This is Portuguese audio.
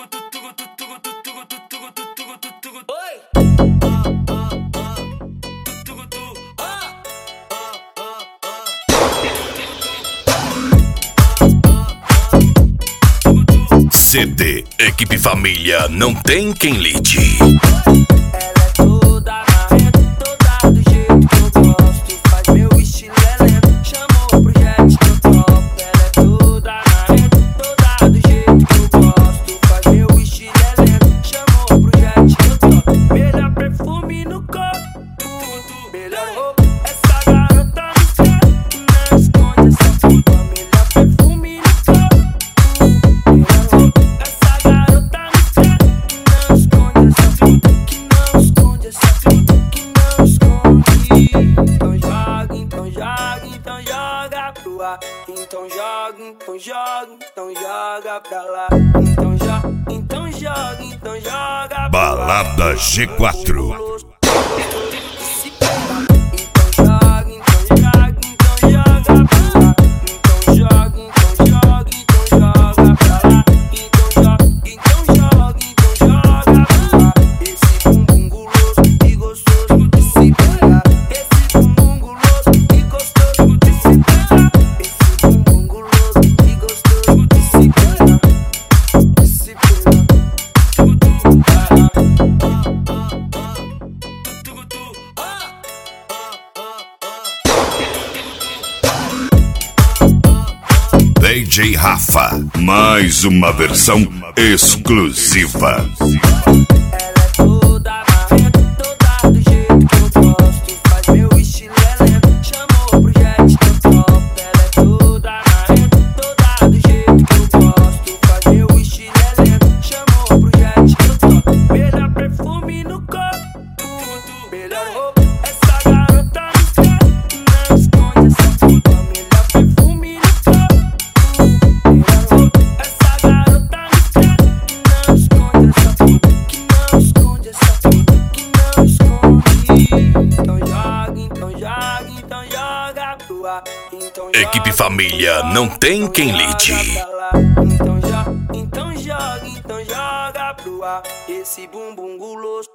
CD Equipe Família, não tem quem lide. Então joga pra lá. Então joga. Balada G4. DJ Rafa, mais uma versão exclusiva. Equipe Família, não tem quem lide. Então joga pro ar esse bumbum guloso.